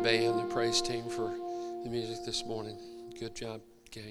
band, the praise team for the music this morning. Good job, gang.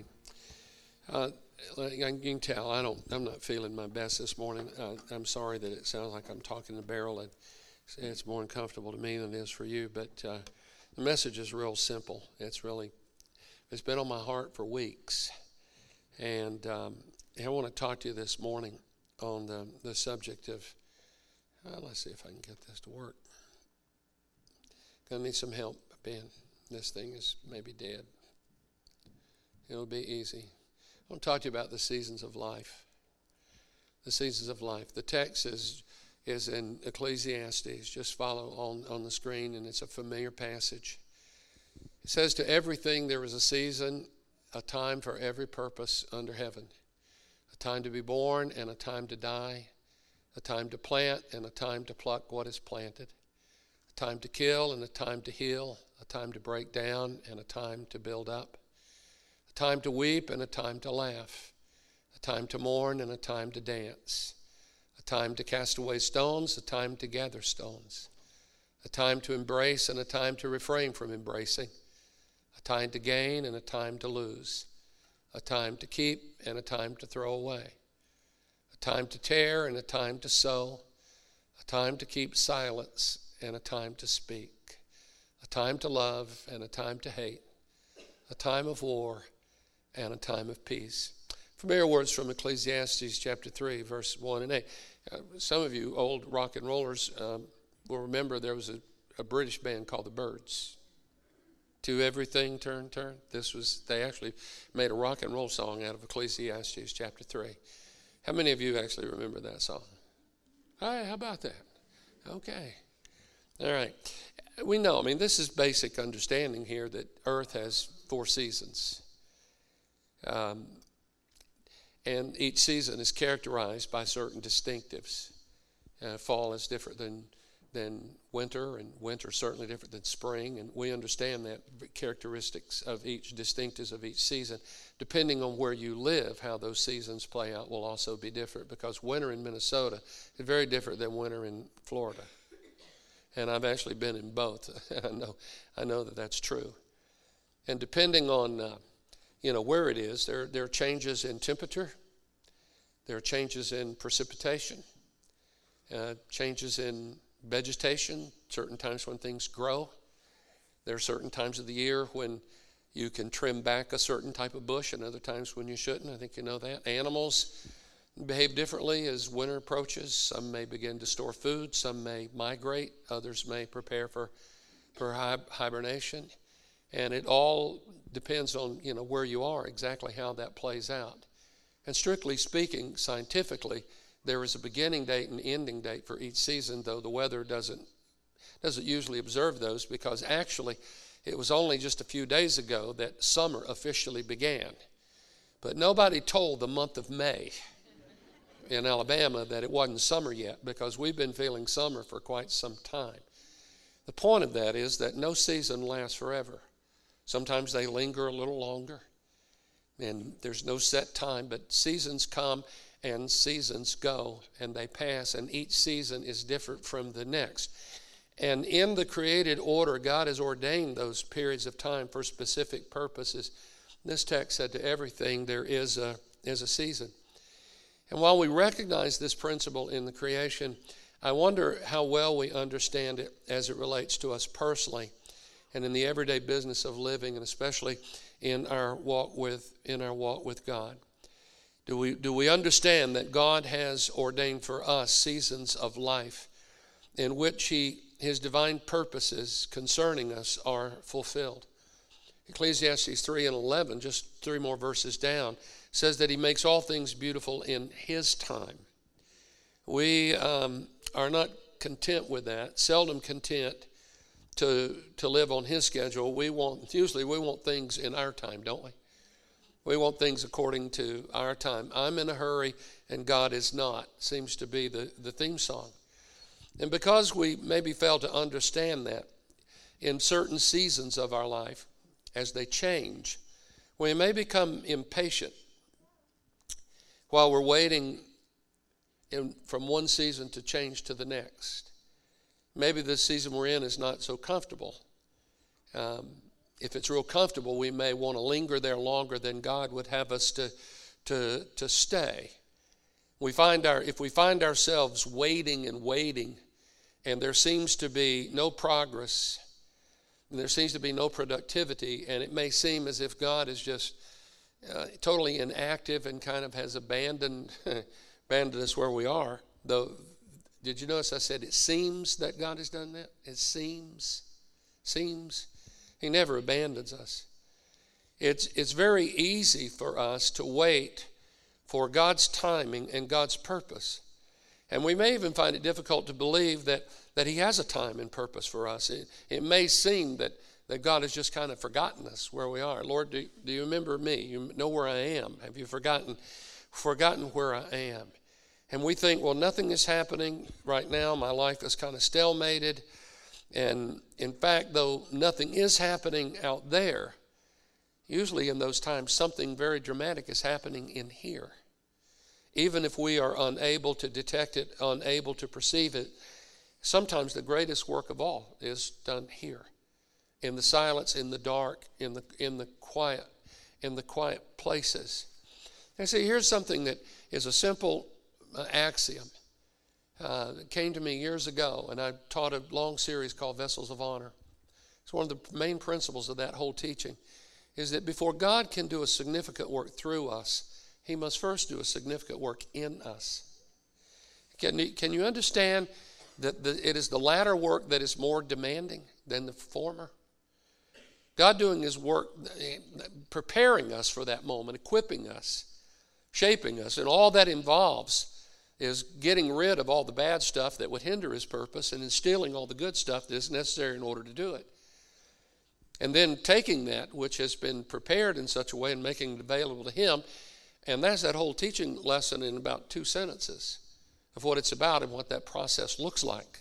You can tell I'm not feeling my best this morning. I'm sorry that it sounds like I'm talking to barrel, and it's more uncomfortable to me than it is for you. But the message is real simple. It's been on my heart for weeks, and I want to talk to you this morning on the subject of. Let's see if I can get this to work. Gonna need some help, Ben. This thing is maybe dead. It'll be easy. I want to talk to you about the seasons of life. The seasons of life. The text is in Ecclesiastes. Just follow on the screen, and it's a familiar passage. It says, "To everything there is a season, a time for every purpose under heaven. A time to be born and a time to die. A time to plant and a time to pluck what is planted. A time to kill and a time to heal. A time to break down and a time to build up. A time to weep and a time to laugh. A time to mourn and a time to dance. A time to cast away stones, a time to gather stones. A time to embrace and a time to refrain from embracing. A time to gain and a time to lose. A time to keep and a time to throw away. A time to tear and a time to sow. A time to keep silence and a time to speak. A time to love and a time to hate. A time of war and a time of peace." Familiar words from Ecclesiastes chapter 3, verse 1 and 8. Some of you old rock and rollers will remember there was a British band called the Byrds. "To everything, turn, turn." They actually made a rock and roll song out of Ecclesiastes chapter 3. How many of you actually remember that song? Hey, how about that? Okay. All right. We know, this is basic understanding here that earth has 4 seasons. And each season is characterized by certain distinctives. Fall is different than winter, and winter is certainly different than spring, and we understand that characteristics of each distinctives of each season. Depending on where you live, how those seasons play out will also be different, because winter in Minnesota is very different than winter in Florida. And I've actually been in both. I know that that's true. And depending on where it is, there are changes in temperature, there are changes in precipitation, changes in vegetation, certain times when things grow. There are certain times of the year when you can trim back a certain type of bush and other times when you shouldn't. I think you know that. Animals behave differently as winter approaches. Some may begin to store food. Some may migrate. Others may prepare for hibernation. And it all depends on where you are, exactly how that plays out. And strictly speaking, scientifically, there is a beginning date and ending date for each season, though the weather doesn't usually observe those, because actually it was only just a few days ago that summer officially began. But nobody told the month of May in Alabama that it wasn't summer yet, because we've been feeling summer for quite some time. The point of that is that no season lasts forever. Sometimes they linger a little longer, and there's no set time, but seasons come and seasons go, and they pass, and each season is different from the next. And in the created order, God has ordained those periods of time for specific purposes. This text said, "To everything there is a season." And while we recognize this principle in the creation, I wonder how well we understand it as it relates to us personally and in the everyday business of living, and especially in our walk with God. Do we understand that God has ordained for us seasons of life in which His divine purposes concerning us are fulfilled? Ecclesiastes 3 and 11, just 3 more verses down, says that He makes all things beautiful in His time. We are not content with that, seldom content to live on His schedule. Usually we want things in our time, don't we? We want things according to our time. I'm in a hurry and God is not, seems to be the theme song. And because we maybe fail to understand that, in certain seasons of our life, as they change, we may become impatient while we're waiting from one season to change to the next. Maybe the season we're in is not so comfortable. If it's real comfortable, we may want to linger there longer than God would have us to stay. If we find ourselves waiting and waiting, and there seems to be no progress, and there seems to be no productivity, and it may seem as if God is just totally inactive and kind of has abandoned us where we are. Though, did you notice I said it seems that God has done that? It seems. He never abandons us. It's very easy for us to wait for God's timing and God's purpose. And we may even find it difficult to believe that he has a time and purpose for us. It may seem that God has just kind of forgotten us where we are. Lord, do you remember me? You know where I am. Have you forgotten where I am? And we think, well, nothing is happening right now. My life is kind of stalemated. And in fact, though nothing is happening out there, usually in those times, something very dramatic is happening in here. Even if we are unable to detect it, unable to perceive it, sometimes the greatest work of all is done here, in the silence, in the dark, in the quiet places. And see, here's something that is a simple axiom. It came to me years ago, and I taught a long series called Vessels of Honor. It's one of the main principles of that whole teaching, is that before God can do a significant work through us, he must first do a significant work in us. Can you understand that it is the latter work that is more demanding than the former? God doing his work, preparing us for that moment, equipping us, shaping us, and all that involves is getting rid of all the bad stuff that would hinder his purpose and instilling all the good stuff that is necessary in order to do it. And then taking that which has been prepared in such a way and making it available to him. And that's that whole teaching lesson in about 2 sentences of what it's about and what that process looks like.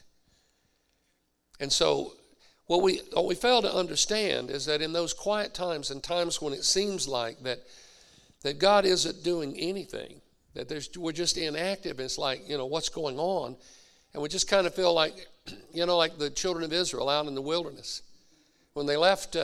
And so what we fail to understand is that in those quiet times and times when it seems like that God isn't doing anything, that we're just inactive, it's like, what's going on? And we just kind of feel like, like the children of Israel out in the wilderness. When they left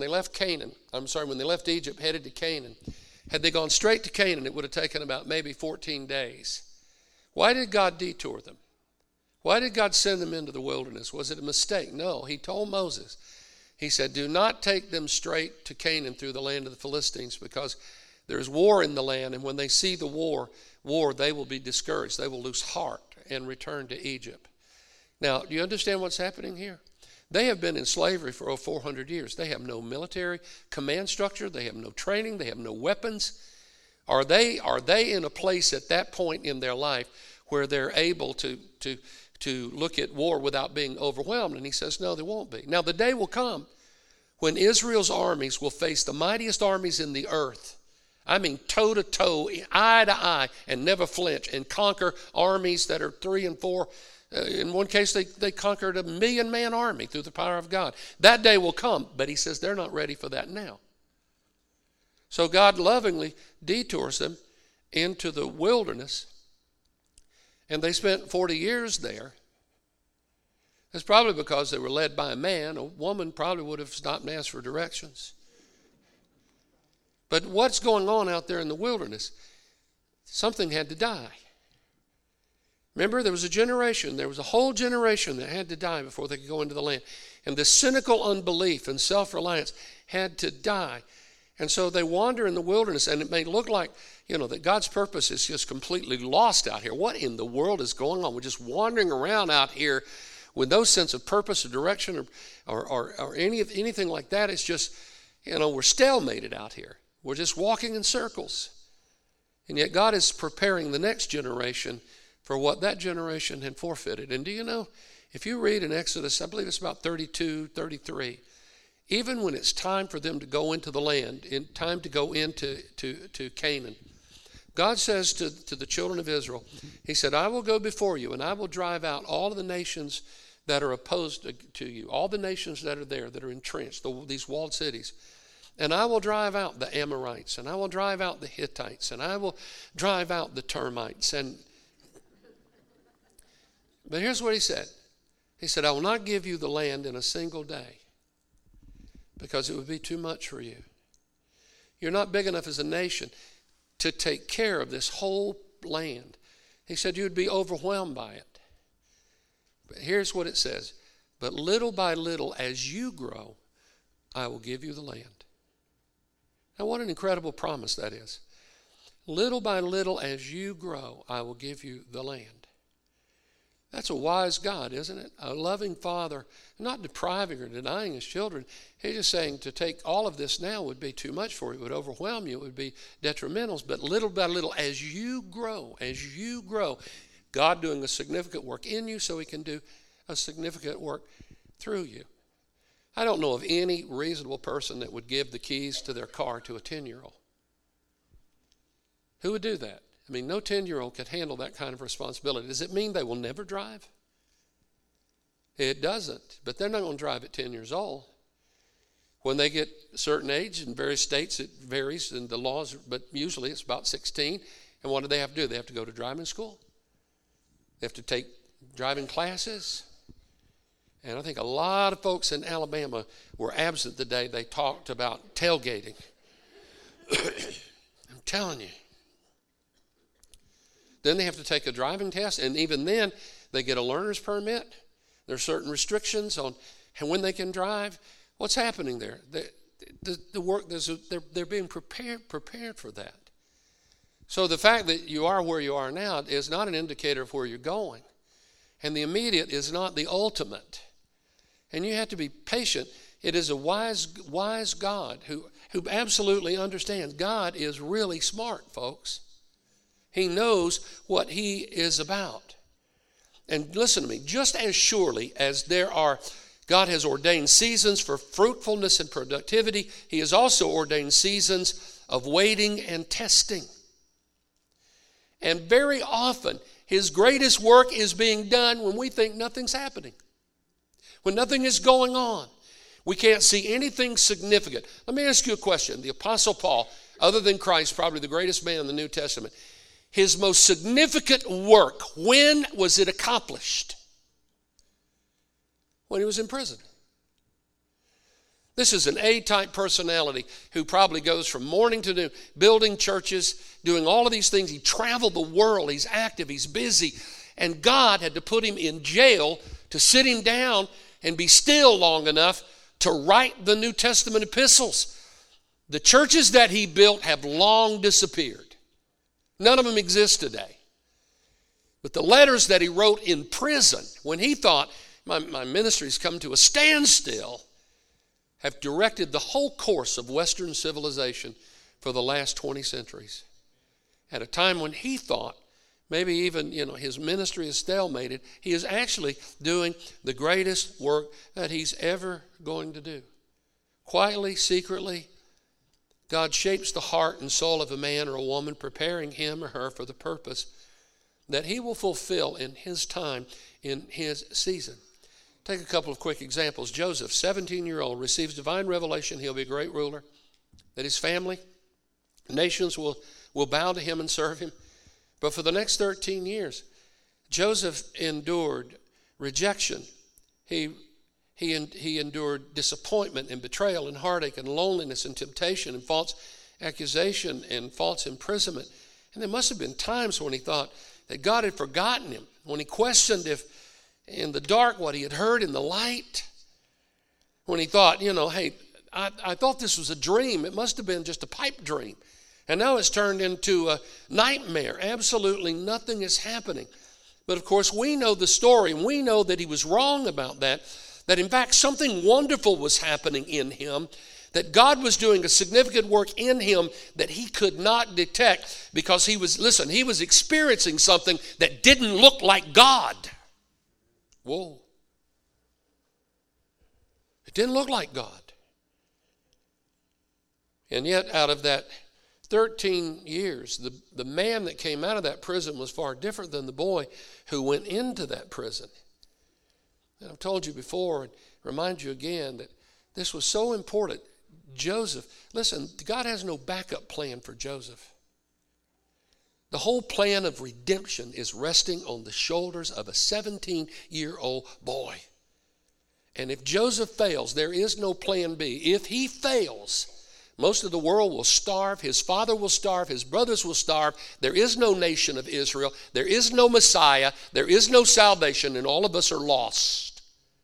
Egypt, headed to Canaan, had they gone straight to Canaan, it would have taken about maybe 14 days. Why did God detour them? Why did God send them into the wilderness? Was it a mistake? No. He told Moses, he said, do not take them straight to Canaan through the land of the Philistines, because there's war in the land, and when they see the war, they will be discouraged. They will lose heart and return to Egypt. Now, do you understand what's happening here? They have been in slavery for over 400 years. They have no military command structure. They have no training. They have no weapons. Are they in a place at that point in their life where they're able to look at war without being overwhelmed? And he says, no, they won't be. Now, the day will come when Israel's armies will face the mightiest armies in the earth. I mean, toe to toe, eye to eye, and never flinch, and conquer armies that are 3 and 4. In one case, they conquered a 1 million-man army through the power of God. That day will come, but he says they're not ready for that now. So God lovingly detours them into the wilderness, and they spent 40 years there. That's probably because they were led by a man. A woman probably would have stopped and asked for directions. But what's going on out there in the wilderness? Something had to die. Remember, there was a whole generation that had to die before they could go into the land. And this cynical unbelief and self-reliance had to die. And so they wander in the wilderness, and it may look like, that God's purpose is just completely lost out here. What in the world is going on? We're just wandering around out here with no sense of purpose or direction or anything like that. It's just, we're stalemated out here. We're just walking in circles. And yet God is preparing the next generation for what that generation had forfeited. And do you know, if you read in Exodus, I believe it's about 32, 33, even when it's time for them to go into the land, time to go into Canaan, God says to the children of Israel, he said, I will go before you, and I will drive out all of the nations that are opposed to you, all the nations that are there, that are entrenched, these walled cities. And I will drive out the Amorites, and I will drive out the Hittites, and I will drive out the termites. But here's what he said. He said, I will not give you the land in a single day, because it would be too much for you. You're not big enough as a nation to take care of this whole land. He said you would be overwhelmed by it. But here's what it says. But little by little, as you grow, I will give you the land. Now, what an incredible promise that is. Little by little, as you grow, I will give you the land. That's a wise God, isn't it? A loving Father, not depriving or denying his children. He's just saying to take all of this now would be too much for you. It would overwhelm you. It would be detrimental. But little by little, as you grow, God doing a significant work in you so he can do a significant work through you. I don't know of any reasonable person that would give the keys to their car to a 10-year-old. Who would do that? I mean, no 10-year-old could handle that kind of responsibility. Does it mean they will never drive? It doesn't, but they're not going to drive at 10 years old. When they get a certain age, in various states it varies in the laws, but usually it's about 16. And what do they have to do? They have to go to driving school. They have to take driving classes. And I think a lot of folks in Alabama were absent the day they talked about tailgating. I'm telling you. Then they have to take a driving test, and even then, they get a learner's permit. There are certain restrictions on when they can drive. What's happening there? The work, they're being prepared for that. So the fact that you are where you are now is not an indicator of where you're going. And the immediate is not the ultimate. And you have to be patient. It is a wise God who absolutely understands. God is really smart, folks. He knows what he is about. And listen to me, just as surely as God has ordained seasons for fruitfulness and productivity, he has also ordained seasons of waiting and testing. And very often, his greatest work is being done when we think nothing's happening, when nothing is going on. We can't see anything significant. Let me ask you a question. The Apostle Paul, other than Christ, probably the greatest man in the New Testament, his most significant work, when was it accomplished? When he was in prison. This is an A-type personality who probably goes from morning to noon, building churches, doing all of these things. He traveled the world. He's active. He's busy. And God had to put him in jail to sit him down and be still long enough to write the New Testament epistles. The churches that he built have long disappeared. None of them exist today. But the letters that he wrote in prison, when he thought, my ministry's come to a standstill, have directed the whole course of Western civilization for the last 20 centuries. At a time when he thought, maybe even his ministry is stalemated, he is actually doing the greatest work that he's ever going to do. Quietly, secretly, God shapes the heart and soul of a man or a woman, preparing him or her for the purpose that he will fulfill in his time, in his season. Take a couple of quick examples. Joseph, 17-year-old, receives divine revelation he'll be a great ruler, that his family, nations will bow to him and serve him. But for the next 13 years, Joseph endured rejection. He endured disappointment and betrayal and heartache and loneliness and temptation and false accusation and false imprisonment. And there must have been times when he thought that God had forgotten him, when he questioned if in the dark what he had heard in the light, when he thought, hey, I thought this was a dream. It must have been just a pipe dream. And now it's turned into a nightmare. Absolutely nothing is happening. But of course, we know the story, and we know that he was wrong about that in fact something wonderful was happening in him, that God was doing a significant work in him that he could not detect because he was experiencing something that didn't look like God. Whoa. It didn't look like God. And yet out of that 13 years, the man that came out of that prison was far different than the boy who went into that prison. And I've told you before and remind you again that this was so important. Joseph, listen, God has no backup plan for Joseph. The whole plan of redemption is resting on the shoulders of a 17-year-old boy. And if Joseph fails, there is no plan B. If he fails, most of the world will starve. His father will starve. His brothers will starve. There is no nation of Israel. There is no Messiah. There is no salvation, and all of us are lost.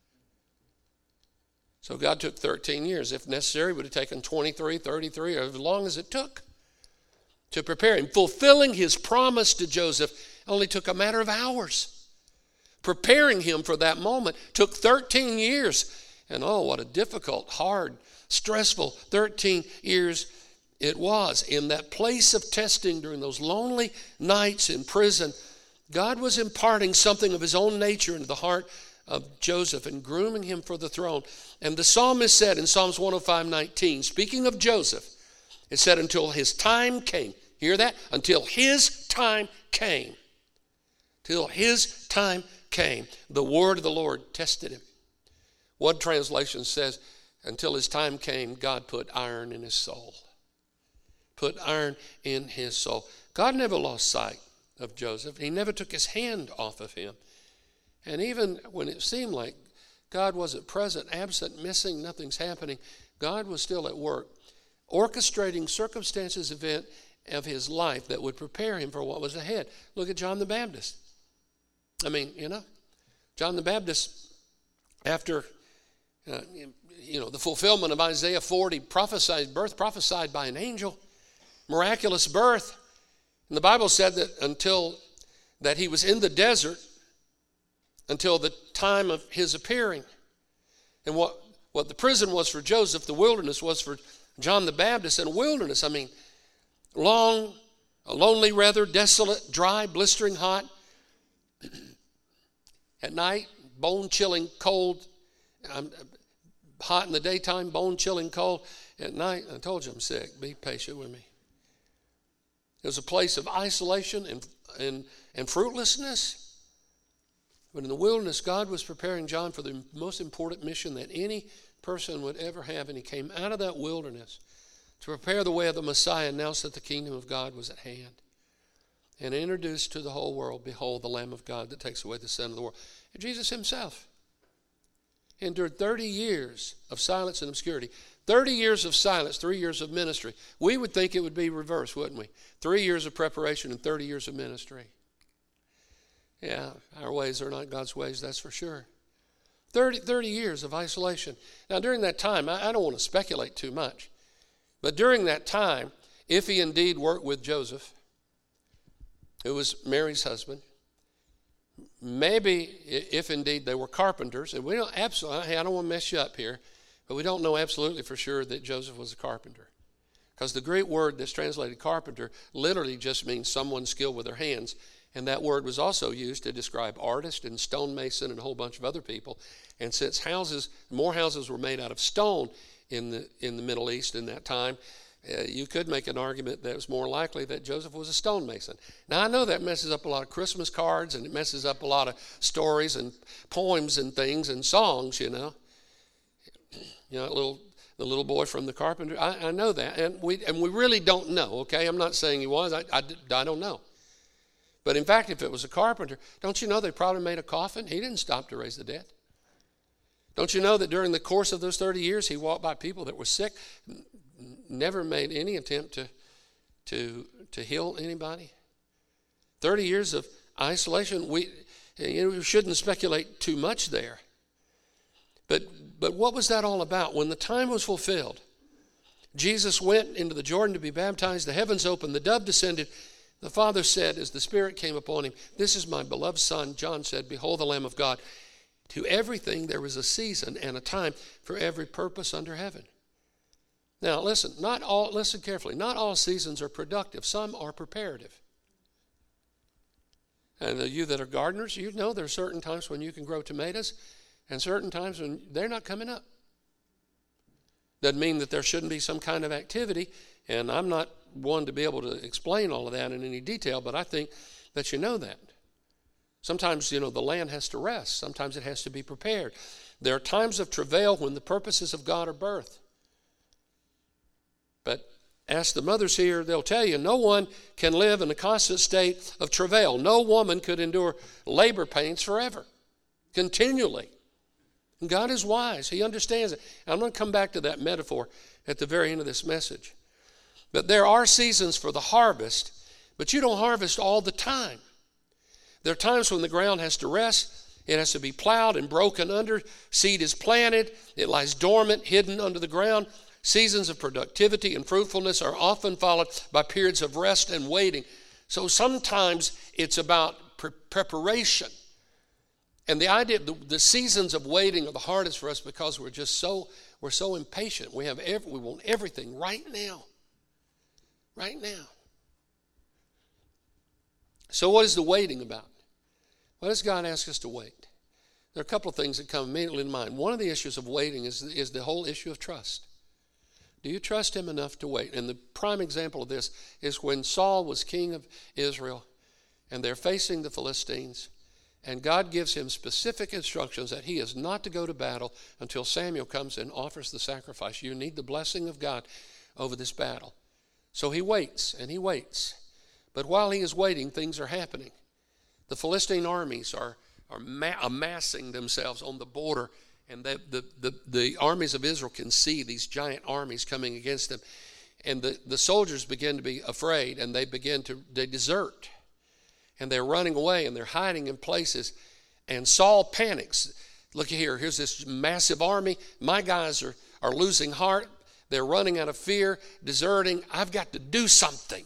So God took 13 years. If necessary, it would have taken 23, 33, or as long as it took to prepare him. Fulfilling his promise to Joseph only took a matter of hours. Preparing him for that moment took 13 years. And oh, what a difficult, hard, stressful 13 years it was. In that place of testing during those lonely nights in prison, God was imparting something of his own nature into the heart of Joseph and grooming him for the throne. And the psalmist said in Psalms 105:19, speaking of Joseph, it said, until his time came. Hear that? Until his time came. Till his time came. The word of the Lord tested him. One translation says, until his time came, God put iron in his soul. Put iron in his soul. God never lost sight of Joseph. He never took his hand off of him. And even when it seemed like God wasn't present, absent, missing, nothing's happening, God was still at work, orchestrating circumstances, event of his life that would prepare him for what was ahead. Look at John the Baptist. I mean, John the Baptist, after, the fulfillment of Isaiah 40, prophesied by an angel, miraculous birth. And the Bible said that he was in the desert until the time of his appearing. And what the prison was for Joseph, the wilderness was for John the Baptist. And wilderness, long, lonely, rather, desolate, dry, blistering hot. At night, bone-chilling cold. Hot in the daytime, bone-chilling cold. At night, I told you I'm sick. Be patient with me. It was a place of isolation and fruitlessness. But in the wilderness, God was preparing John for the most important mission that any person would ever have. And he came out of that wilderness to prepare the way of the Messiah, announce that the kingdom of God was at hand, and introduced to the whole world, behold, the Lamb of God that takes away the sin of the world. And Jesus himself endured 30 years of silence and obscurity. 30 years of silence, 3 years of ministry. We would think it would be reversed, wouldn't we? 3 years of preparation and 30 years of ministry. Yeah, our ways are not God's ways, that's for sure. 30 years of isolation. Now, during that time, I don't want to speculate too much, but during that time, if he indeed worked with Joseph, who was Mary's husband, maybe if indeed they were carpenters, and we don't absolutely, I don't want to mess you up here, but we don't know absolutely for sure that Joseph was a carpenter. Because the Greek word that's translated carpenter literally just means someone skilled with their hands. And that word was also used to describe artist and stonemason and a whole bunch of other people. And since more houses were made out of stone in the Middle East in that time, you could make an argument that it was more likely that Joseph was a stonemason. Now, I know that messes up a lot of Christmas cards, and it messes up a lot of stories and poems and things and songs, the little boy from the carpenter. I know that, and we really don't know, okay? I'm not saying he was. I don't know. But in fact, if it was a carpenter, don't you know they probably made a coffin? He didn't stop to raise the dead. Don't you know that during the course of those 30 years, he walked by people that were sick, never made any attempt to heal anybody? 30 years of isolation. We shouldn't speculate too much there. But what was that all about? When the time was fulfilled, Jesus went into the Jordan to be baptized. The heavens opened. The dove descended. The Father said, as the Spirit came upon him, "This is my beloved Son." John said, "Behold the Lamb of God." To everything there was a season and a time for every purpose under heaven. Now listen carefully. Not all seasons are productive. Some are preparative. And you that are gardeners, you know there are certain times when you can grow tomatoes and certain times when they're not coming up. Doesn't mean that there shouldn't be some kind of activity, and I'm not one to be able to explain all of that in any detail, but I think that you know that. Sometimes, the land has to rest. Sometimes it has to be prepared. There are times of travail when the purposes of God are birthed. But ask the mothers here, they'll tell you, no one can live in a constant state of travail. No woman could endure labor pains forever, continually. And God is wise. He understands it. And I'm going to come back to that metaphor at the very end of this message. But there are seasons for the harvest, but you don't harvest all the time. There are times when the ground has to rest. It has to be plowed and broken under. Seed is planted. It lies dormant, hidden under the ground. Seasons of productivity and fruitfulness are often followed by periods of rest and waiting. So sometimes it's about preparation. And the idea, the seasons of waiting are the hardest for us because we're so impatient. We want everything right now. Right now. So what is the waiting about? Why does God ask us to wait? There are a couple of things that come immediately to mind. One of the issues of waiting is the whole issue of trust. Do you trust him enough to wait? And the prime example of this is when Saul was king of Israel and they're facing the Philistines, and God gives him specific instructions that he is not to go to battle until Samuel comes and offers the sacrifice. You need the blessing of God over this battle. So he waits and he waits. But while he is waiting, things are happening. The Philistine armies are amassing themselves on the border, and the armies of Israel can see these giant armies coming against them. And the soldiers begin to be afraid, and they desert. And they're running away, and they're hiding in places. And Saul panics. Look here, here's this massive army. My guys are losing heart. They're running out of fear, deserting. I've got to do something.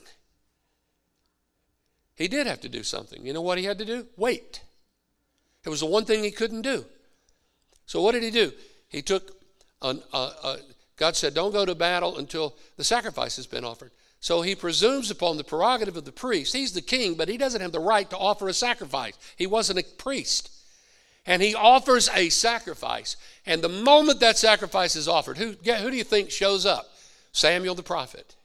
He did have to do something. You know what he had to do? Wait. It was the one thing he couldn't do. So what did he do? He took, God said, don't go to battle until the sacrifice has been offered. So he presumes upon the prerogative of the priest. He's the king, but he doesn't have the right to offer a sacrifice. He wasn't a priest. And he offers a sacrifice. And the moment that sacrifice is offered, who do you think shows up? Samuel the prophet.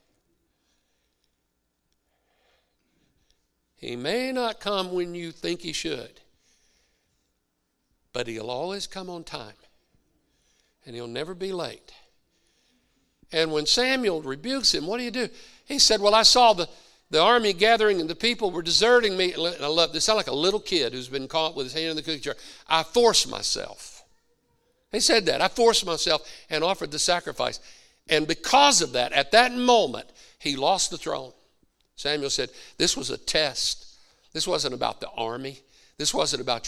He may not come when you think he should, but he'll always come on time. And he'll never be late. And when Samuel rebukes him, what do? He said, well, I saw the army gathering and the people were deserting me. And I love this. Sound like a little kid who's been caught with his hand in the cookie jar. I forced myself. He said that. I forced myself and offered the sacrifice. And because of that, at that moment, he lost the throne. Samuel said, this was a test. This wasn't about the army. This wasn't about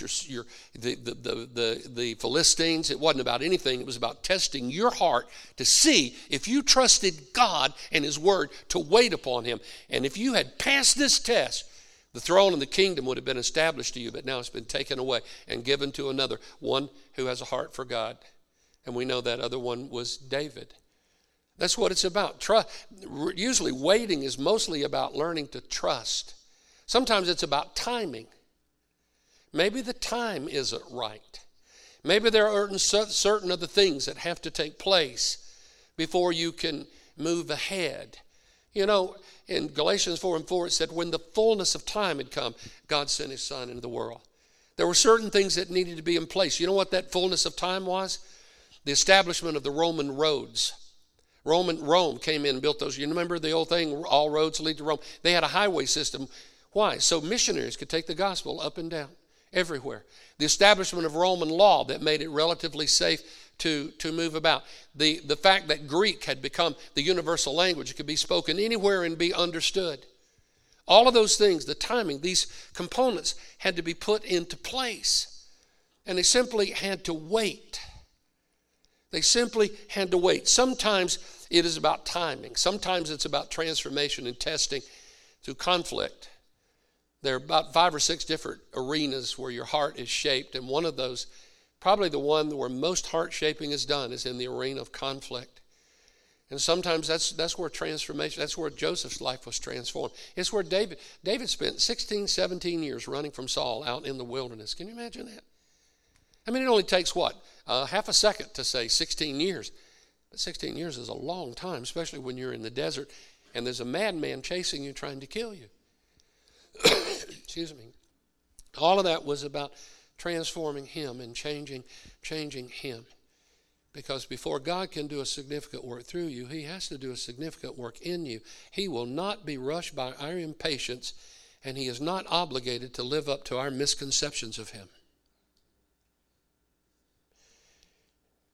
the Philistines. It wasn't about anything. It was about testing your heart to see if you trusted God and his word to wait upon him. And if you had passed this test, the throne and the kingdom would have been established to you, but now it's been taken away and given to another, one who has a heart for God. And we know that other one was David. That's what it's about. Usually waiting is mostly about learning to trust. Sometimes it's about timing. Maybe the time isn't right. Maybe there are certain other things that have to take place before you can move ahead. You know, in Galatians 4:4 it said, when the fullness of time had come, God sent his son into the world. There were certain things that needed to be in place. You know what that fullness of time was? The establishment of the Roman roads. Rome came in and built those. You remember the old thing, all roads lead to Rome? They had a highway system. Why? So missionaries could take the gospel up and down, everywhere. The establishment of Roman law that made it relatively safe to move about. The fact that Greek had become the universal language. It could be spoken anywhere and be understood. All of those things, the timing, these components had to be put into place. And they simply had to wait. They simply had to wait. Sometimes it is about timing. Sometimes it's about transformation and testing through conflict. There are about 5 or 6 different arenas where your heart is shaped. And one of those, probably the one where most heart shaping is done, is in the arena of conflict. And sometimes that's where transformation, that's where Joseph's life was transformed. It's where David spent 16, 17 years running from Saul out in the wilderness. Can you imagine that? I mean, it only takes what? Half a second to say 16 years. But 16 years is a long time, especially when you're in the desert and there's a madman chasing you trying to kill you. Excuse me. All of that was about transforming him and changing him. Because before God can do a significant work through you, he has to do a significant work in you. He will not be rushed by our impatience, and he is not obligated to live up to our misconceptions of him.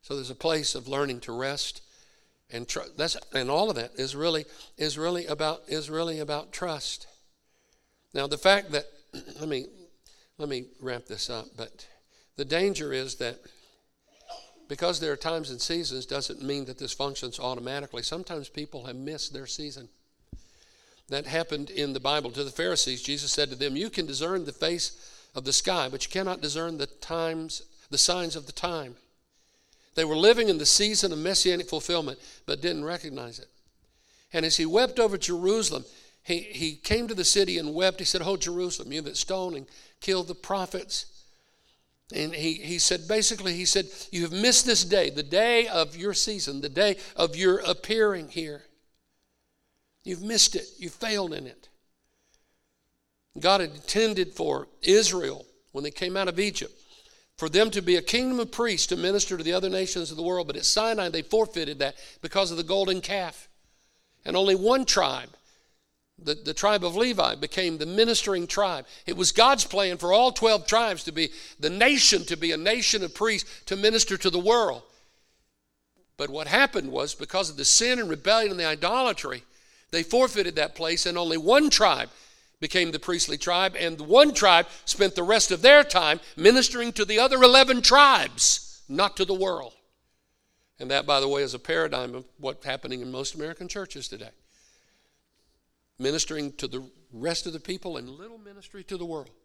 So there's a place of learning to rest and trust. And all of that is really about trust. Now the fact that let me wrap this up, but the danger is that because there are times and seasons doesn't mean that this functions automatically. Sometimes people have missed their season. That happened in the Bible to the Pharisees. Jesus said to them, you can discern the face of the sky, but you cannot discern the signs of the time. They were living in the season of messianic fulfillment, but didn't recognize it. And as he wept over Jerusalem, he came to the city and wept. He said, oh, Jerusalem, you that stoned and killed the prophets. And he said, you have missed this day, the day of your season, the day of your appearing here. You've missed it. You failed in it. God had intended for Israel, when they came out of Egypt, for them to be a kingdom of priests to minister to the other nations of the world. But at Sinai, they forfeited that because of the golden calf. And only one tribe, the tribe of Levi, became the ministering tribe. It was God's plan for all 12 tribes to be the nation, to be a nation of priests to minister to the world. But what happened was, because of the sin and rebellion and the idolatry, they forfeited that place, and only one tribe became the priestly tribe, and the one tribe spent the rest of their time ministering to the other 11 tribes, not to the world. And that, by the way, is a paradigm of what's happening in most American churches today. Ministering to the rest of the people and little ministry to the world.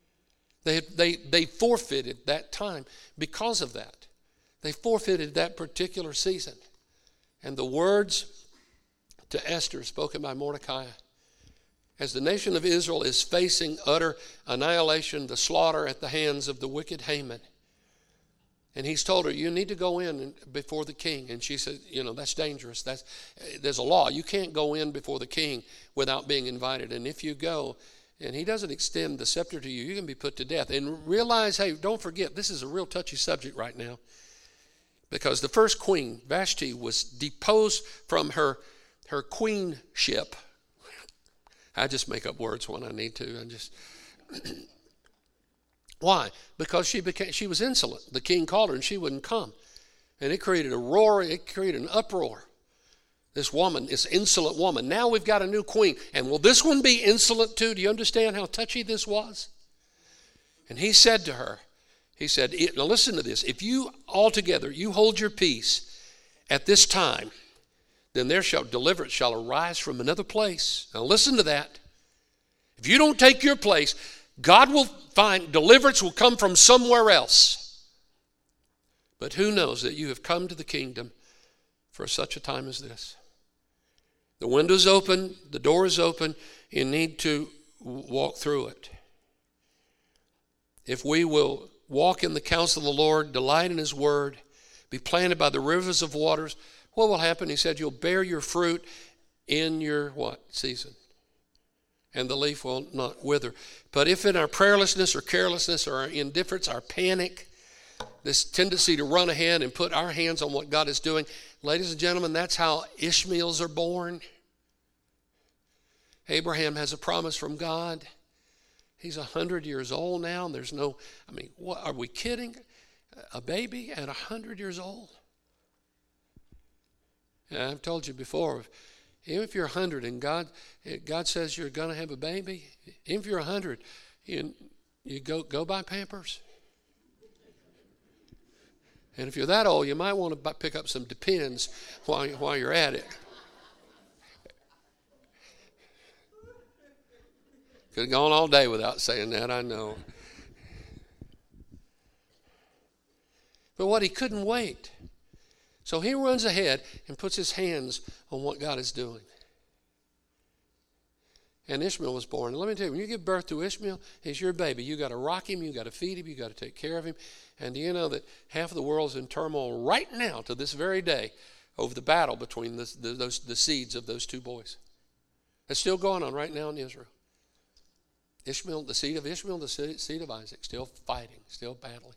They forfeited that time because of that. They forfeited that particular season. And the words to Esther spoken by Mordecai, as the nation of Israel is facing utter annihilation, the slaughter at the hands of the wicked Haman. And he's told her, you need to go in before the king. And she said, that's dangerous. There's a law. You can't go in before the king without being invited. And if you go, and he doesn't extend the scepter to you, you can be put to death. And realize, hey, don't forget, this is a real touchy subject right now. Because the first queen, Vashti, was deposed from her queenship. I just make up words when I need to. Why? Because she was insolent. The king called her and she wouldn't come. And it created a roar, it created an uproar. This woman, this insolent woman. Now we've got a new queen. And will this one be insolent too? Do you understand how touchy this was? And he said to her, now listen to this. If you altogether, you hold your peace at this time, then deliverance shall arise from another place. Now listen to that. If you don't take your place, God will find deliverance will come from somewhere else. But who knows that you have come to the kingdom for such a time as this? The window's open, the door is open, you need to walk through it. If we will walk in the counsel of the Lord, delight in his word, be planted by the rivers of waters, what will happen? He said, you'll bear your fruit in your what? Season. And the leaf will not wither. But if in our prayerlessness or carelessness or our indifference, our panic, this tendency to run ahead and put our hands on what God is doing, ladies and gentlemen, that's how Ishmaels are born. Abraham has a promise from God. He's 100 years old now. And there's what, are we kidding? A baby at 100 years old? And I've told you before, even if you're 100 and God says you're going to have a baby, even if you're 100, you go buy Pampers. And if you're that old, you might want to pick up some Depends while you're at it. Could have gone all day without saying that, I know. But what, he couldn't wait. So he runs ahead and puts his hands on what God is doing. And Ishmael was born. And let me tell you, when you give birth to Ishmael, he's your baby. You got to rock him, you got to feed him, you got to take care of him. And do you know that half of the world's in turmoil right now to this very day over the battle between the seeds of those two boys? It's still going on right now in Israel. Ishmael, the seed of Ishmael, the seed of Isaac, still fighting, still battling.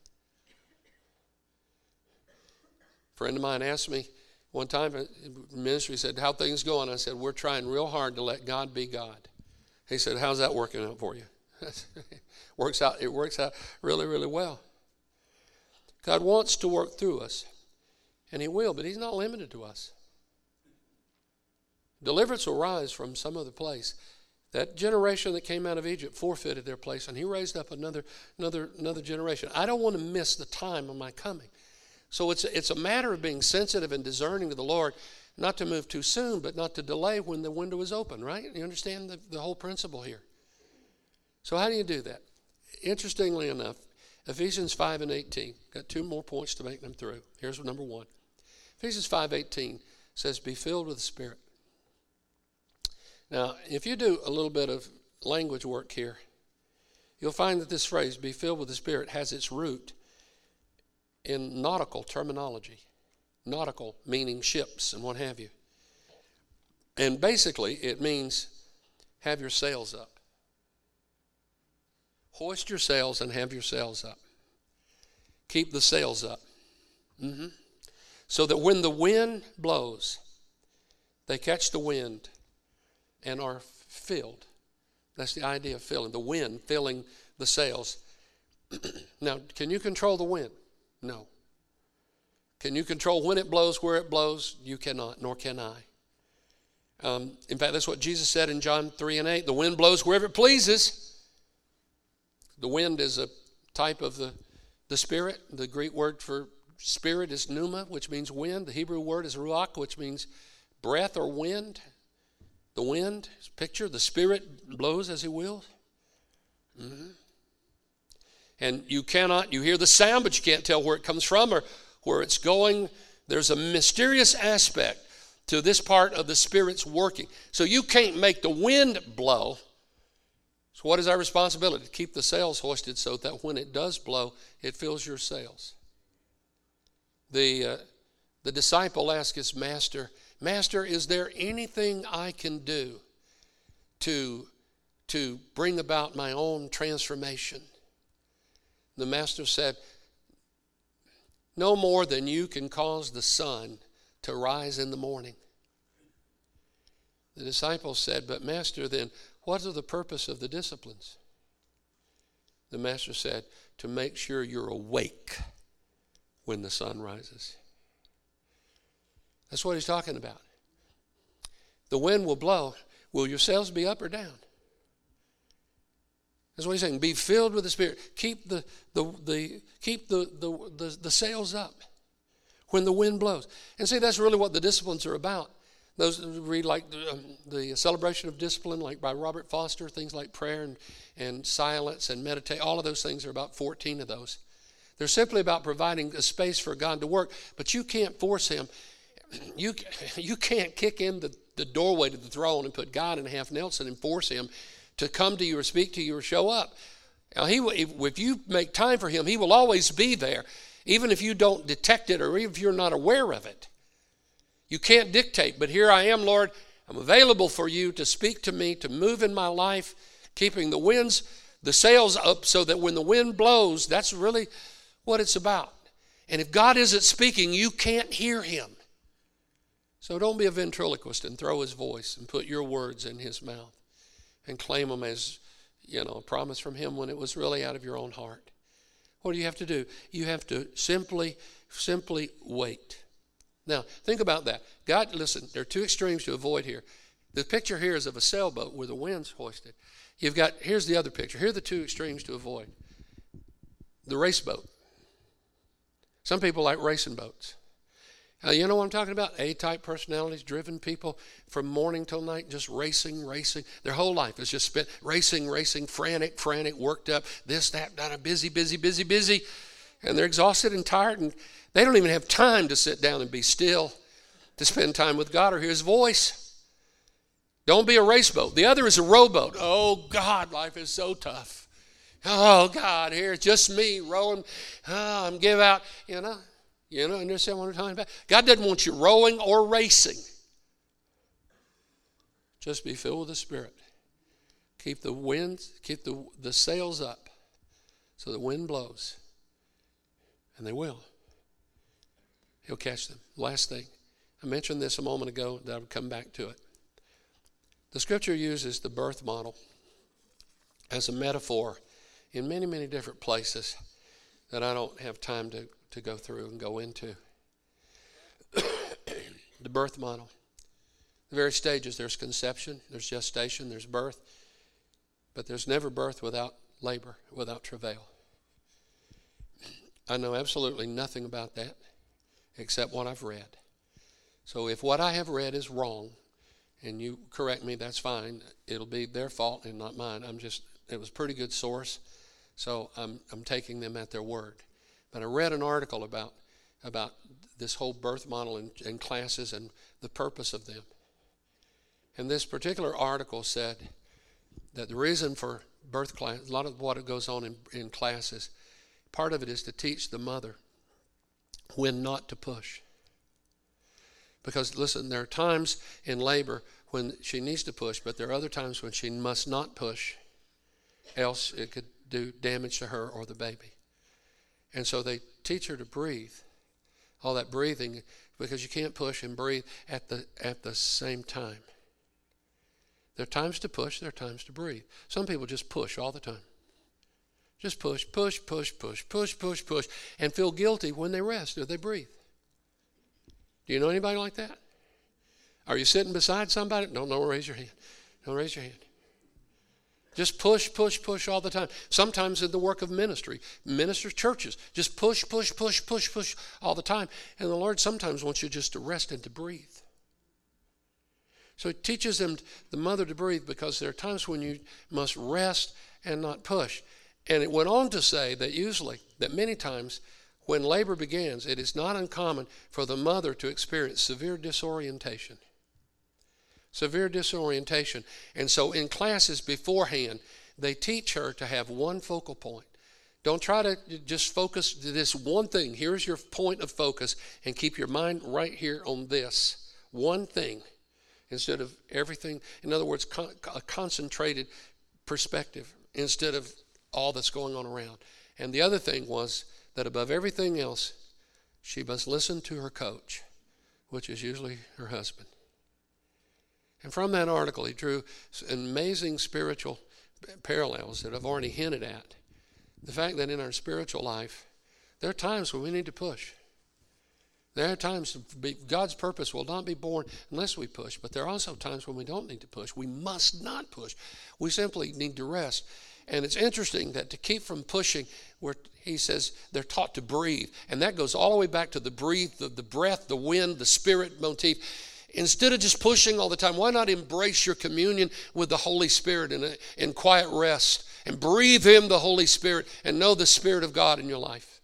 A friend of mine asked me one time in ministry, said, how things going? I said, we're trying real hard to let God be God. He said, how's that working out for you? It works out really, really well. God wants to work through us. And he will, but he's not limited to us. Deliverance will rise from some other place. That generation that came out of Egypt forfeited their place, and he raised up another generation. I don't want to miss the time of my coming. So it's a matter of being sensitive and discerning to the Lord, not to move too soon, but not to delay when the window is open, right? You understand the whole principle here. So how do you do that? Interestingly enough, Ephesians 5:18. Got 2 more points to make them through. Here's number 1. Ephesians 5:18 says, be filled with the Spirit. Now, if you do a little bit of language work here, you'll find that this phrase, be filled with the Spirit, has its root in nautical terminology. Nautical meaning ships and what have you. And basically, it means have your sails up. Hoist your sails and have your sails up. Keep the sails up. So that when the wind blows, they catch the wind and are filled. That's the idea of filling. The wind filling the sails. Now, can you control the wind? No. Can you control when it blows, where it blows? You cannot, nor can I. In fact, that's what Jesus said in John 3:8. The wind blows wherever it pleases. The wind is a type of the Spirit. The Greek word for Spirit is pneuma, which means wind. The Hebrew word is ruach, which means breath or wind. The wind, picture, the Spirit blows as he wills. And you hear the sound, but you can't tell where it comes from or where it's going. There's a mysterious aspect to this part of the Spirit's working. So you can't make the wind blow. So what is our responsibility? To keep the sails hoisted so that when it does blow, it fills your sails. The disciple asked his master, Master, is there anything I can do to bring about my own transformation? The master said, no more than you can cause the sun to rise in the morning. The disciple said, but Master, then what are the purpose of the disciplines? The master said, to make sure you're awake when the sun rises. That's what he's talking about. The wind will blow. Will your sails be up or down? That's what he's saying. Be filled with the Spirit. Keep the sails up when the wind blows. And see, that's really what the disciplines are about. Those who read like the Celebration of Discipline, like by Robert Foster, things like prayer and silence and meditate. All of those things are about 14 of those. They're simply about providing a space for God to work, but you can't force him. You can't kick in the doorway to the throne and put God in half Nelson and force him to come to you or speak to you or show up. Now, if you make time for him, he will always be there, even if you don't detect it or even if you're not aware of it. You can't dictate, but here I am, Lord. I'm available for you to speak to me, to move in my life, keeping the sails up so that when the wind blows, that's really what it's about. And if God isn't speaking, you can't hear him. So don't be a ventriloquist and throw his voice and put your words in his mouth and claim them as, a promise from him when it was really out of your own heart. What do you have to do? You have to simply wait. Now, think about that. God, listen, there are 2 extremes to avoid here. The picture here is of a sailboat where the wind's hoisted. Here's the other picture. Here are the 2 extremes to avoid. The race boat. Some people like racing boats. You know what I'm talking about? A-type personalities, driven people from morning till night, just racing. Their whole life is just spent racing, frantic, worked up, this, that, busy. And they're exhausted and tired, and they don't even have time to sit down and be still, to spend time with God or hear his voice. Don't be a race boat. The other is a rowboat. Oh, God, life is so tough. Oh, God, here, just me rowing. Oh, I'm give out, understand what I'm talking about? God doesn't want you rowing or racing. Just be filled with the Spirit. Keep the sails up so the wind blows. And they will. He'll catch them. Last thing. I mentioned this a moment ago, that I would come back to it. The Scripture uses the birth model as a metaphor in many, many different places that I don't have time to go through and go into. The birth model. The various stages. There's conception, there's gestation, there's birth. But there's never birth without labor, without travail. I know absolutely nothing about that except what I've read. So if what I have read is wrong, and you correct me, that's fine. It'll be their fault and not mine. It was a pretty good source, so I'm taking them at their word. But I read an article about this whole birth model and classes and the purpose of them. And this particular article said that the reason for birth class, a lot of what goes on in classes, part of it is to teach the mother when not to push. Because, listen, there are times in labor when she needs to push, but there are other times when she must not push, else it could do damage to her or the baby. And so they teach her to breathe, all that breathing, because you can't push and breathe at the same time. There are times to push, there are times to breathe. Some people just push all the time. Just push, push, push, push, push, push, push, and feel guilty when they rest or they breathe. Do you know anybody like that? Are you sitting beside somebody? No, raise your hand. Don't raise your hand. Just push, push, push all the time. Sometimes in the work of ministry, ministers, churches, just push, push, push, push, push all the time. And the Lord sometimes wants you just to rest and to breathe. So He teaches them, the mother, to breathe, because there are times when you must rest and not push. And it went on to say that many times when labor begins, it is not uncommon for the mother to experience severe disorientation. Severe disorientation. And so in classes beforehand, they teach her to have one focal point. Don't try to just focus to this one thing. Here's your point of focus, and keep your mind right here on this one thing instead of everything. In other words, a concentrated perspective instead of all that's going on around. And the other thing was that above everything else, she must listen to her coach, which is usually her husband. And from that article, he drew amazing spiritual parallels that I've already hinted at. The fact that in our spiritual life, there are times when we need to push. There are times God's purpose will not be born unless we push, but there are also times when we don't need to push. We must not push. We simply need to rest. And it's interesting that to keep from pushing, where he says they're taught to breathe. And that goes all the way back to the breathe, the breath, the wind, the spirit motif. Instead of just pushing all the time, why not embrace your communion with the Holy Spirit in quiet rest and breathe in the Holy Spirit and know the Spirit of God in your life?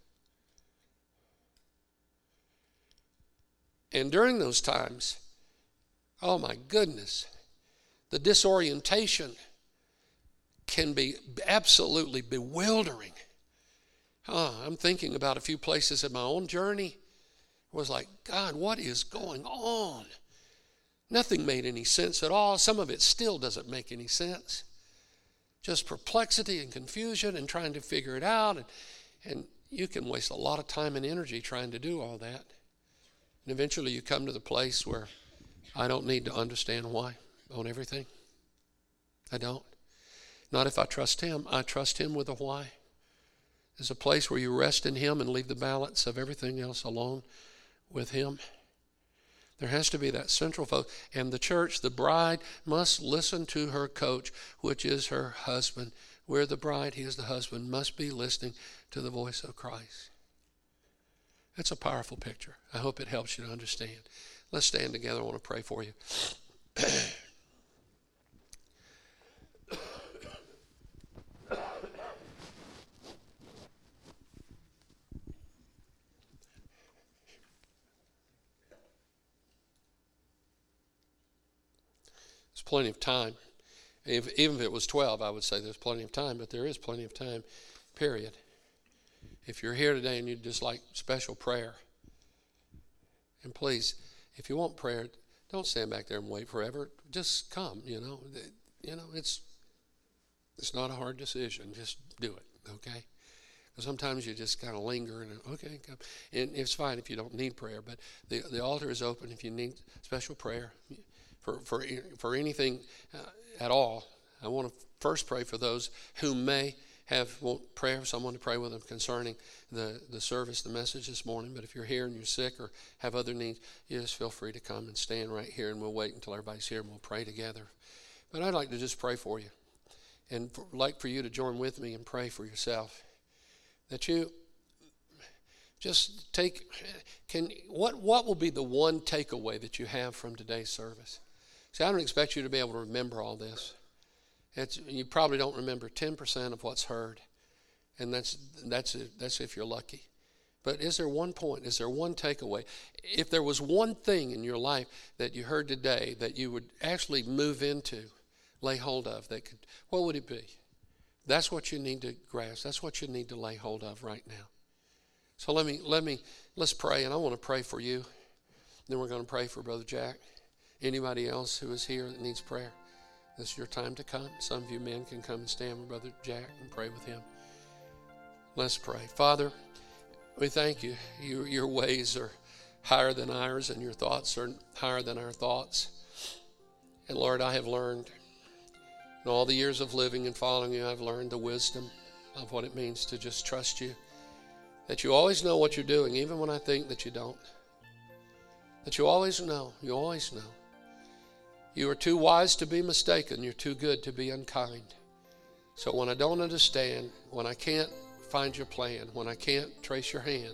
And during those times, oh my goodness, the disorientation can be absolutely bewildering. I'm thinking about a few places in my own journey. It was like, God, what is going on? Nothing made any sense at all. Some of it still doesn't make any sense. Just perplexity and confusion and trying to figure it out. And you can waste a lot of time and energy trying to do all that. And eventually you come to the place where I don't need to understand why on everything. I don't. Not if I trust Him. I trust Him with a why. There's a place where you rest in Him and leave the balance of everything else alone with Him. There has to be that central focus. And the church, the bride, must listen to her coach, which is her husband. We're the bride, He is the husband, must be listening to the voice of Christ. That's a powerful picture. I hope it helps you to understand. Let's stand together. I want to pray for you. There's plenty of time. Even if it was 12, I would say there's plenty of time, but there is plenty of time, period. If you're here today and you'd just like special prayer, and please, if you want prayer, don't stand back there and wait forever. Just come, it's not a hard decision. Just do it, okay? Because sometimes you just kind of linger and, okay, come. And it's fine if you don't need prayer, but the altar is open if you need special prayer for anything at all. I want to first pray for those who may want prayer, someone to pray with them concerning the service, the message this morning. But if you're here and you're sick or have other needs, you just feel free to come and stand right here, and we'll wait until everybody's here and we'll pray together. But I'd like to just pray for you, and like for you to join with me and pray for yourself. That you just what will be the one takeaway that you have from today's service? See, I don't expect you to be able to remember all this. You probably don't remember 10% of what's heard, and that's if you're lucky. But is there one point? Is there one takeaway? If there was one thing in your life that you heard today that you would actually move into, lay hold of, what would it be? That's what you need to grasp. That's what you need to lay hold of right now. So let's pray, and I want to pray for you. Then we're going to pray for Brother Jack. Anybody else who is here that needs prayer, this is your time to come. Some of you men can come and stand with Brother Jack and pray with him. Let's pray. Father, we thank you. Your ways are higher than ours, and your thoughts are higher than our thoughts. And Lord, I have learned in all the years of living and following you, I've learned the wisdom of what it means to just trust you. That you always know what you're doing, even when I think that you don't. That you always know. You always know. You are too wise to be mistaken. You're too good to be unkind. So when I don't understand, when I can't find your plan, when I can't trace your hand,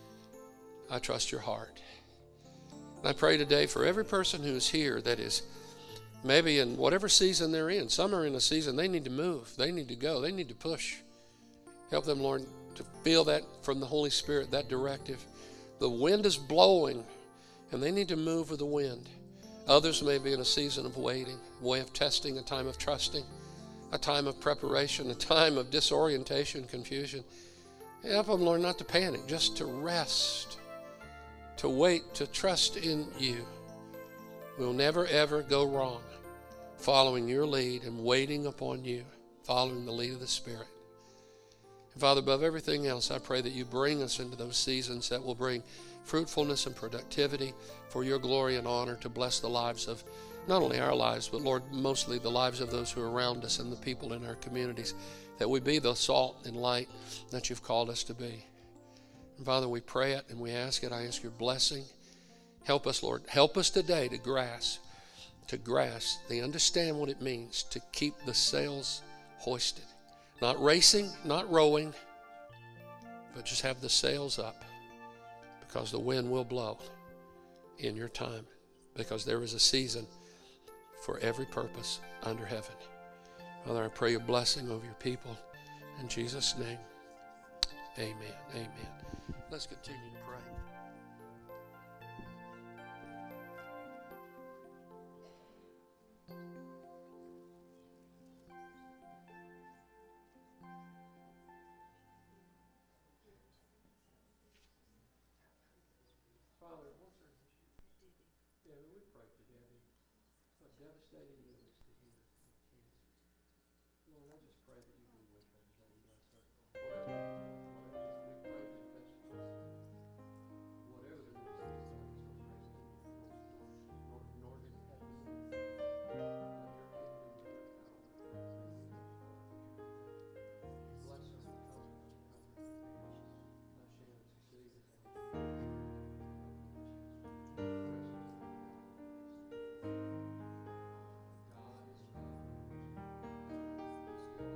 I trust your heart. And I pray today for every person who is here that is maybe in whatever season they're in. Some are in a season they need to move. They need to go. They need to push. Help them, Lord, to feel that from the Holy Spirit, that directive. The wind is blowing, and they need to move with the wind. Others may be in a season of waiting, a way of testing, a time of trusting, a time of preparation, a time of disorientation, confusion. Help them, Lord, not to panic, just to rest, to wait, to trust in you. We'll never, ever go wrong following your lead and waiting upon you, following the lead of the Spirit. And Father, above everything else, I pray that you bring us into those seasons that will bring fruitfulness and productivity for your glory and honor, to bless the lives of not only our lives, but Lord, mostly the lives of those who are around us and the people in our communities, that we be the salt and light that you've called us to be. And Father, we pray it and we ask it. I ask your blessing. Help us, Lord. Help us today to grasp, to understand what it means to keep the sails hoisted. Not racing, not rowing, but just have the sails up, because the wind will blow in your time, because there is a season for every purpose under heaven. Father, I pray your blessing over your people. In Jesus' name, amen. Amen. Let's continue to pray. Devastating news to hear of cancer. Lord, I just pray that you be with her today and bless her. We pray for the best of us. Whatever the news is, nor did heaven. Let your kingdom and your power bless her and cover her. Let Shannon succeed. God is love.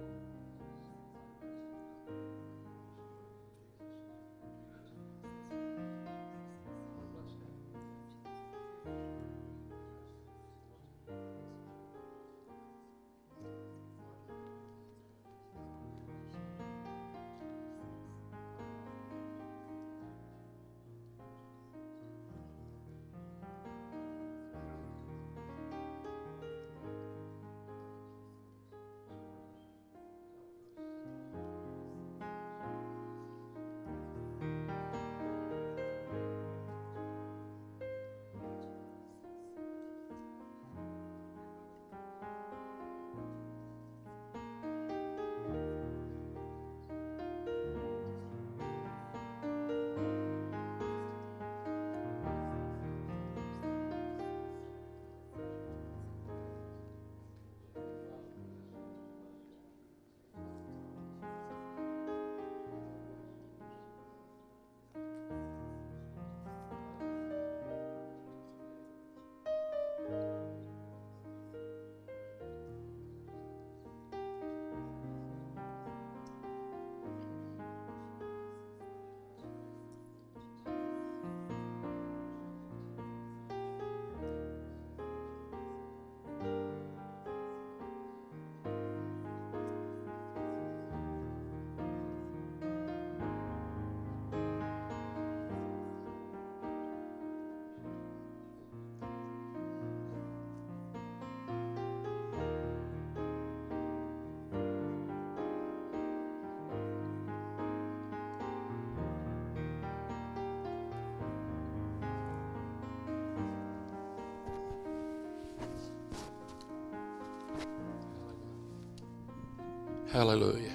Hallelujah.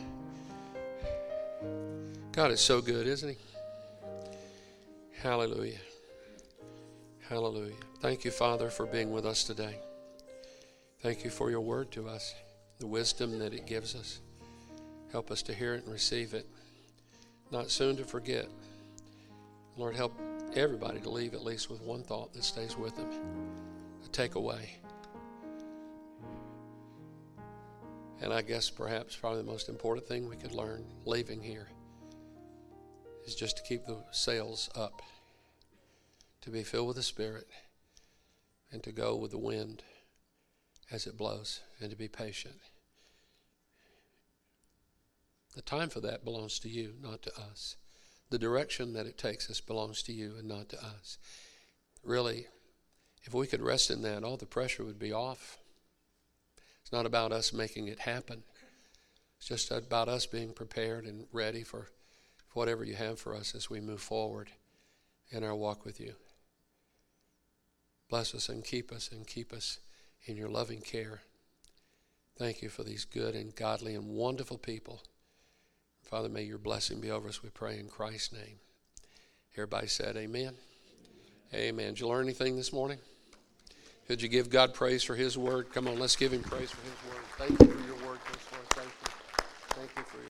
God is so good, isn't he? Hallelujah. Hallelujah. Thank you, Father, for being with us today. Thank you for your word to us, the wisdom that it gives us. Help us to hear it and receive it, not soon to forget. Lord, help everybody to leave at least with one thought that stays with them, a takeaway. And I guess perhaps probably the most important thing we could learn leaving here is just to keep the sails up, to be filled with the Spirit, and to go with the wind as it blows, and to be patient. The time for that belongs to you, not to us. The direction that it takes us belongs to you and not to us. Really, if we could rest in that, all the pressure would be off. It's not about us making it happen. It's just about us being prepared and ready for whatever you have for us as we move forward in our walk with you. Bless us and keep us in your loving care. Thank you for these good and godly and wonderful people. Father, may your blessing be over us, we pray in Christ's name. Everybody said amen. Amen. Did you learn anything this morning? Could you give God praise for his word? Come on, let's give him praise for his word. Thank you for your word, Chris. Thank you. Thank you for your